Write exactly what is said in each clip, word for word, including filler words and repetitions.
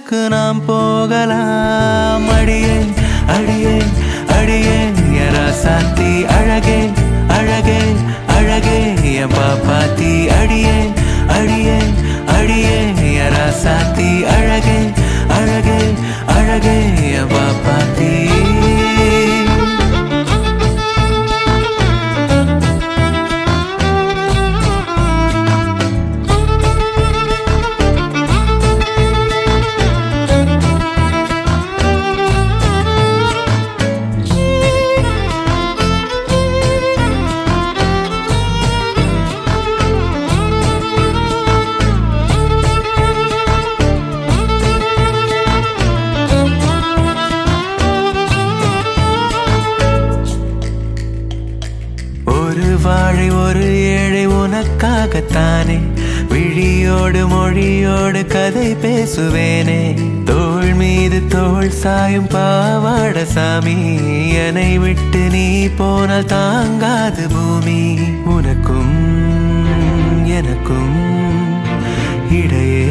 ஊருக்கு நாம் போகலாம். அடியே அடியே அடியே ராசாத்தி அழகே அழகே அழகே என் பாப்பாத்தி. அடியே அடியே அடியே ராசாத்தி அழகே அழகே அழகே என் பாப்பாத்தி. வாழை ஒரு ஏழை உனக்காகத்தானே விழியோடு மொழியோடு கதை பேசுவேனே. தோள் மீது தோள் சாயும் பாவாட சாமி, என்னை விட்டு நீ போனால் தாங்காது பூமி. உனக்கும் எனக்கும் இடையே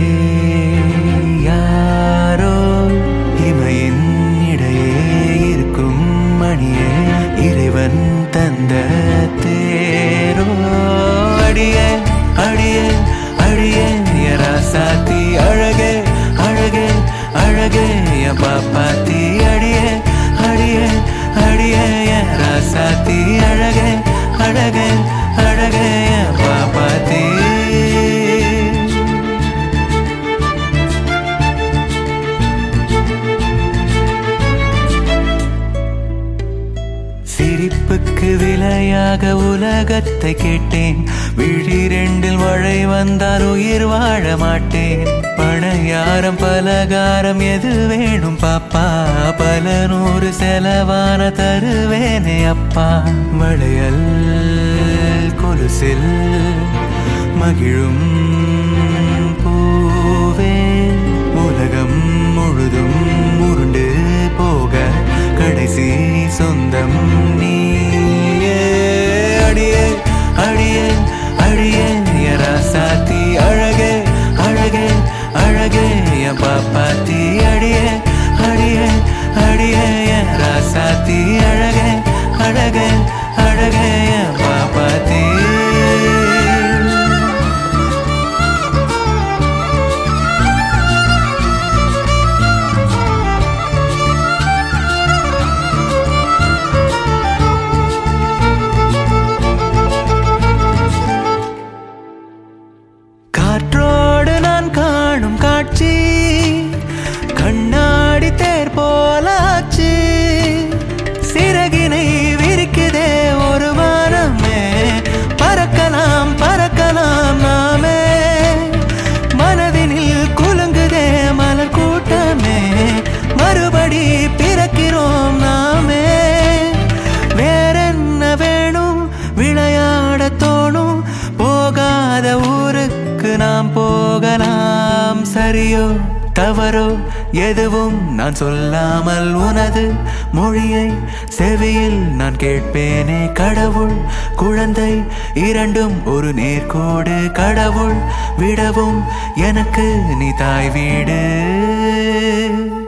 யாரோ இமையின் இடையே இருக்கும் மணியே இறைவன் தந்த தேரோ. அடியே அடியே அடியே ராசாத்தி அழகே அழகே அழகே என் பாப்பாத்தி. அடியே அடியே அடியே ராசாத்தி அழகே அழகே அழகே என் பாப்பாத்தி. சிரிப்புக்கு விலையாக உலகத்தை கேட்டேன். விழி ரெண்டில் மழை வந்தால் உயிர் வாழ மாட்டேன். பணையாரம் பலகாரம் எது வேணும் பாப்பா, பல நூறு செலவான தருவேனே அப்பா. வளையல் கொலுசில் மகிழும் பூவே, உலகம் முழுதும் உருண்டு போக கடைசி சொந்தம் நீயே. அடியே அடியே அடியே ராசாத்தி அழகே அழகே அழகே என் பாப்பாத்தி. அடியே அடியே அடியே ராசாத்தி அழகே அழகே அழகே என் பாப்பாத்தி. காற்றோடு நான் காணும் காட்சி கண்ணாடி தேர் போலாச்சு. சிறகினை விரிக்குதே ஒரு வானமே, பறக்கலாம் பறக்கலாம் நாமே. மனதினில் குலுங்குதே மலர் கூட்டமே, மறுபடி பிறக்கிறோம் நாமே. வேறென்ன வேணும் விளையாட தோணும், போகாத ஊருக்கு நாம் போகலாம். சரியோ தவறோ எதுவும் நான் சொல்லாமல் உனது மொழியை செவியில் நான் கேட்பேனே. கடவுள் குழந்தை இரண்டும் ஒரு நேர்கோடு, கடவுள் விடவும் எனக்கு நீ தாய் வீடு.